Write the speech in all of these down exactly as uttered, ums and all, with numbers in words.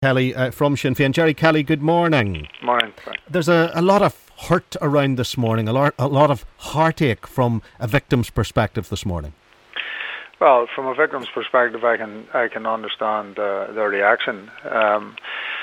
Kelly uh, from Sinn Féin. Jerry Kelly, good morning. Morning. There's a, a lot of hurt around this morning, a lot, a lot of heartache from a victim's perspective this morning. Well, from a victim's perspective, I can I can understand uh, their reaction, um,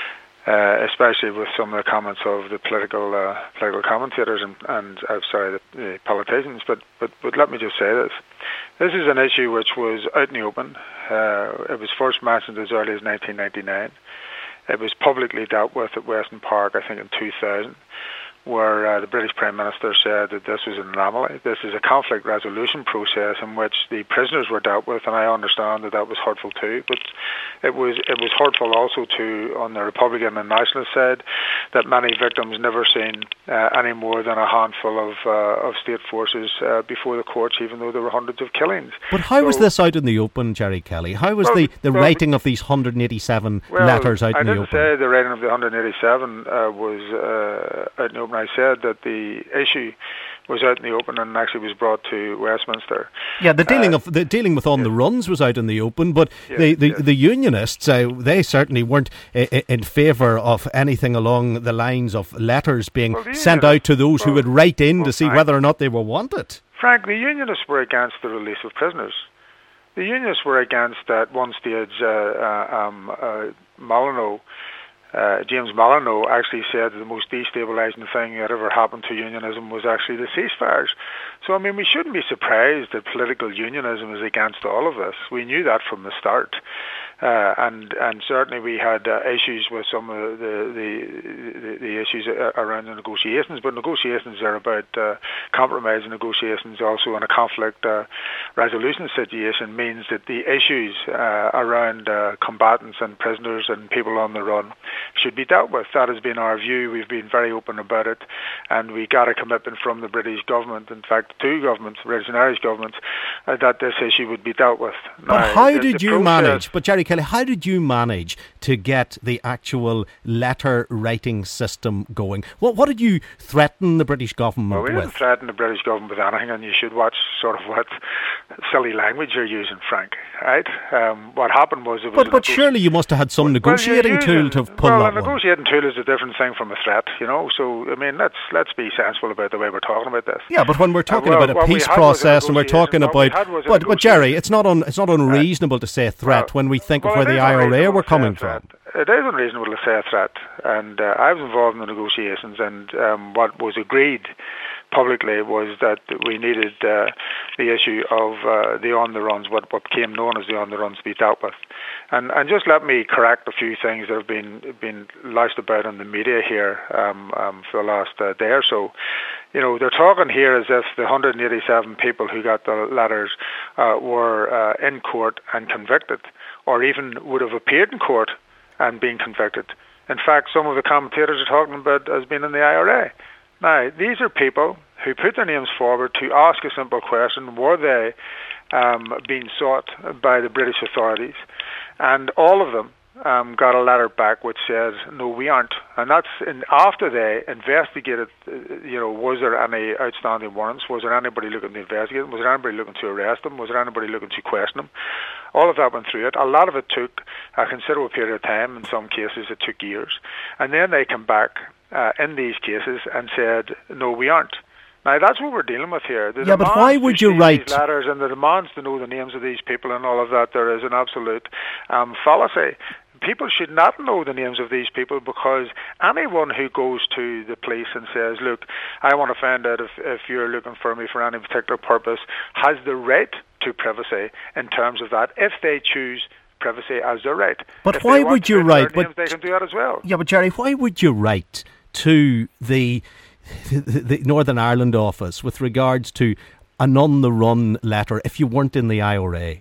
uh, especially with some of the comments of the political uh, political commentators and, and I'm sorry, the, the politicians. But, but but let me just say this: this is an issue which was out in the open. Uh, it was first mentioned as early as nineteen ninety-nine. It was publicly dealt with at Weston Park, I think, in two thousand, where uh, the British Prime Minister said that this was an anomaly. This is a conflict resolution process in which the prisoners were dealt with, and I understand that that was hurtful too. But it was it was hurtful also to, on the Republican and Nationalist side, that many victims never seen uh, any more than a handful of uh, of state forces uh, before the courts, even though there were hundreds of killings. But how so, was this out in the open, Jerry Kelly? How was well, the, the well, writing of these one hundred eighty-seven well, letters out I in the didn't open? say the writing of the one hundred eighty-seven uh, was uh, out in the open. I said that the issue was out in the open and actually was brought to Westminster. Yeah, the dealing uh, of the dealing with on yes. the runs was out in the open, but yes, the, the, yes. the unionists, uh, they certainly weren't uh, in favour of anything along the lines of letters being well, sent out to those well, who would write in well, to see Frank, whether or not they were wanted. Frank, the unionists were against the release of prisoners. The unionists were against, at one stage, uh, uh, um, uh, Molyneux, Uh, James Molyneux actually said that the most destabilising thing that ever happened to unionism was actually the ceasefires. So, I mean, we shouldn't be surprised that political unionism is against all of this. We knew that from the start. Uh, and and certainly we had uh, issues with some of the the, the, the issues around the negotiations, but negotiations are about uh, compromise. Negotiations also in a conflict uh, resolution situation means that the issues uh, around uh, combatants and prisoners and people on the run should be dealt with. That has been our view. We've been very open about it, and we got a commitment from the British government, in fact two governments, British and Irish governments, uh, that this issue would be dealt with. But now, how the, did the you process, manage, but Jerry Kelly, how did you manage to get the actual letter writing system going? What what did you threaten the British government well, we with? didn't threaten the British government with anything, and you should watch sort of what silly language you're using, Frank, right? Um, what happened was... It was but but surely you must have had some well, negotiating well, tool using, to pull well, that a negotiating one. tool is a different thing from a threat, you know, so, I mean, let's let's be sensible about the way we're talking about this. Yeah, but when we're talking uh, well, about a peace we process and we're talking about... But, but Jerry, it's not un, it's not unreasonable uh, to say threat well, when we think well, of where the I R A were coming from. It is unreasonable to say a threat, and uh, I was involved in the negotiations, and um, what was agreed publicly was that we needed uh, the issue of uh, the on-the-runs, what, what became known as the on-the-runs, to be dealt with. And and just let me correct a few things that have been been lashed about in the media here um, um, for the last uh, day or so. You know, they're talking here as if the one hundred eighty-seven people who got the letters uh, were uh, in court and convicted, or even would have appeared in court and been convicted. In fact, some of the commentators are talking about as being in the I R A. Now, these are people who put their names forward to ask a simple question: were they um, being sought by the British authorities? And all of them um, got a letter back which says, no, we aren't. And that's in, after they investigated, uh, you know, was there any outstanding warrants? Was there anybody looking to investigate them? Was there anybody looking to arrest them? Was there anybody looking to question them? All of that went through it. A lot of it took a considerable period of time. In some cases, it took years. And then they come back uh, in these cases and said, no, we aren't. Now, that's what we're dealing with here. The yeah, but why would you write these letters and the demands to know the names of these people and all of that? There is an absolute um, fallacy. People should not know the names of these people, because anyone who goes to the police and says, look, I want to find out if, if you're looking for me for any particular purpose, has the right to privacy in terms of that, if they choose privacy as their right. But if why would you write? Names, they can do that as well. Yeah, but Jerry, why would you write to the... The, the Northern Ireland office with regards to an on-the-run letter if you weren't in the I R A?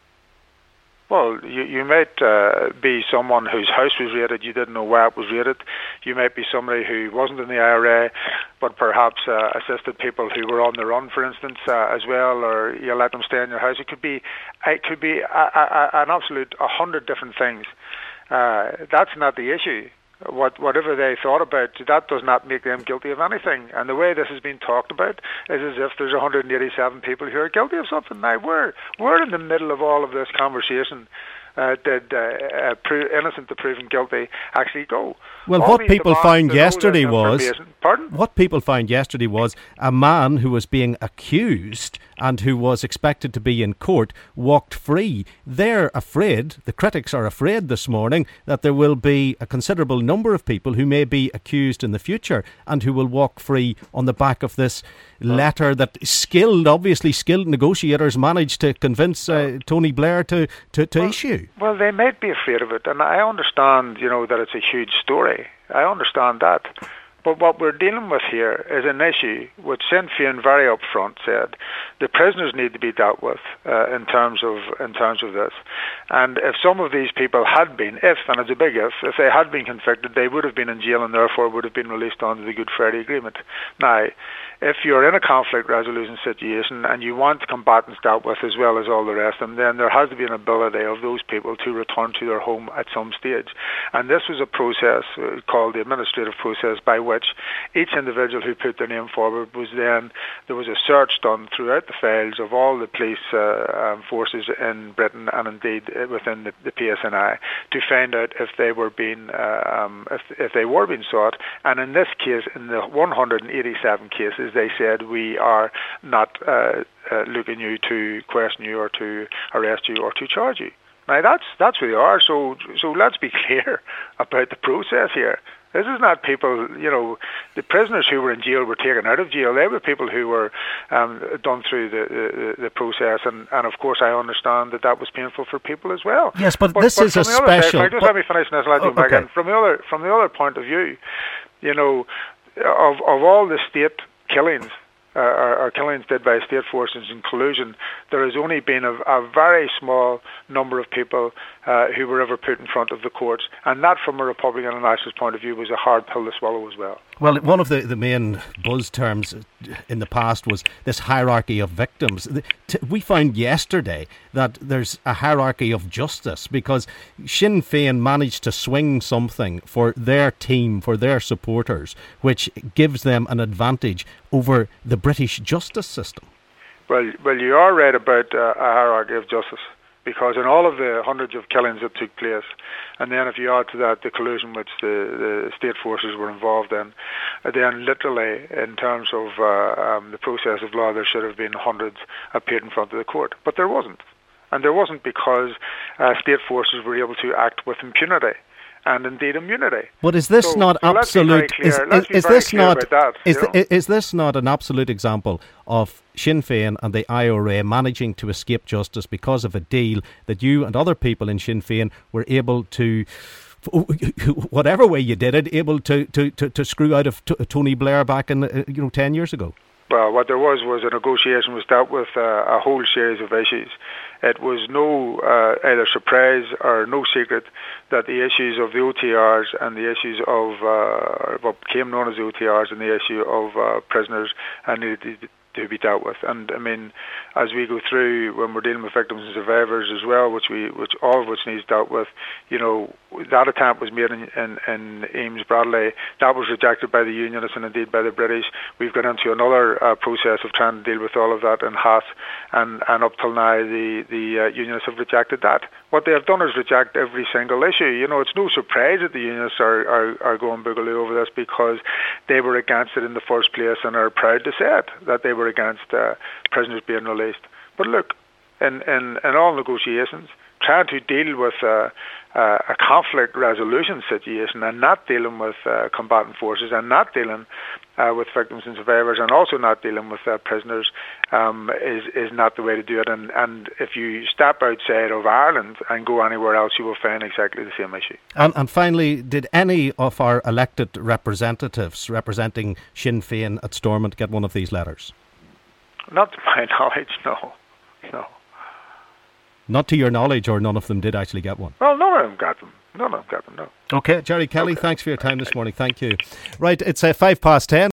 Well, you, you might uh, be someone whose house was raided, you didn't know where it was raided. You might be somebody who wasn't in the I R A, but perhaps uh, assisted people who were on the run, for instance, uh, as well, or you let them stay in your house. It could be, it could be a, a, an absolute a hundred different things. Uh, that's not the issue. What, whatever they thought about, that does not make them guilty of anything. And the way this has been talked about is as if there's one hundred eighty-seven people who are guilty of something. Now, we're, we're in the middle of all of this conversation uh, did uh, uh, pro- innocent to proven guilty actually go? Well, All what people found yesterday was Pardon? What people found yesterday was a man who was being accused and who was expected to be in court walked free. They're afraid, the critics are afraid this morning, that there will be a considerable number of people who may be accused in the future and who will walk free on the back of this letter that skilled, obviously skilled negotiators managed to convince uh, Tony Blair to, to, to well, issue. Well, they might be afraid of it, and I understand, you know, that it's a huge story. I understand that. But what we're dealing with here is an issue which Sinn Féin very upfront said the prisoners need to be dealt with uh, in terms of in terms of this. And if some of these people had been, if, and it's a big if, if they had been convicted, they would have been in jail and therefore would have been released under the Good Friday Agreement. Now, if you're in a conflict resolution situation and you want combatants dealt with as well as all the rest of them, then there has to be an ability of those people to return to their home at some stage. And this was a process uh, called the administrative process by which each individual who put their name forward was then, there was a search done throughout the files of all the police uh, um, forces in Britain and indeed within the, the P S N I to find out if they were being, uh, um, if, if they were being sought. And in this case, in the one hundred eighty-seven cases, they said we are not uh, uh, looking you to question you or to arrest you or to charge you. Now that's that's where they are. So so let's be clear about the process here. This is not people, you know, the prisoners who were in jail were taken out of jail. They were people who were um, done through the, the, the process. And, and of course, I understand that that was painful for people as well. Yes, but, but this but is a special... special... Side, just let me finish and I'll let you oh, back okay. in. From the, other, from the other point of view, you know, of, of all the state killings, uh, or, or killings did by state forces in collusion, there has only been a, a very small number of people uh, who were ever put in front of the courts, and that from a Republican and nationalist point of view was a hard pill to swallow as well. Well, one of the, the main buzz terms in the past was this hierarchy of victims. We found yesterday that there's a hierarchy of justice because Sinn Féin managed to swing something for their team, for their supporters, which gives them an advantage over the British justice system. Well, well, you are right about uh, a hierarchy of justice, because in all of the hundreds of killings that took place, and then if you add to that the collusion which the, the state forces were involved in, then literally in terms of uh, um, the process of law, there should have been hundreds appeared in front of the court. But there wasn't. And there wasn't because uh, state forces were able to act with impunity. And indeed immunity. But is this so, not so absolute? Is, is, is this not? That, is, the, is this not an absolute example of Sinn Féin and the I R A managing to escape justice because of a deal that you and other people in Sinn Féin were able to, whatever way you did it, able to to, to, to screw out of t- Tony Blair back in uh, you know ten years ago? Well, what there was was a negotiation was dealt with uh, a whole series of issues. It was no uh, either surprise or no secret that the issues of the O T Rs and the issues of uh, what became known as the O T Rs and the issue of uh, prisoners uh, needed to, to be dealt with. And I mean, as we go through when we're dealing with victims and survivors as well, which we, which all of which needs dealt with, you know, that attempt was made in, in, in Eames Bradley. That was rejected by the Unionists and indeed by the British. We've got into another uh, process of trying to deal with all of that in Haas, and, and up till now the, the uh, Unionists have rejected that. What they have done is reject every single issue. You know, it's no surprise that the Unionists are, are, are going boogaloo over this because they were against it in the first place and are proud to say it, that they were against uh, prisoners being released. But look, in, in, in all negotiations, trying to deal with uh, uh, a conflict resolution situation and not dealing with uh, combatant forces and not dealing uh, with victims and survivors and also not dealing with uh, prisoners um, is, is not the way to do it. And, and if you step outside of Ireland and go anywhere else, you will find exactly the same issue. And, and finally, did any of our elected representatives representing Sinn Féin at Stormont get one of these letters? Not to my knowledge, no. No. Not to your knowledge, or none of them did actually get one? Well, none of them got them. None of them got them, no. Okay, Jerry Kelly, okay. Thanks for your time this morning. Thank you. Right, it's uh, five past ten.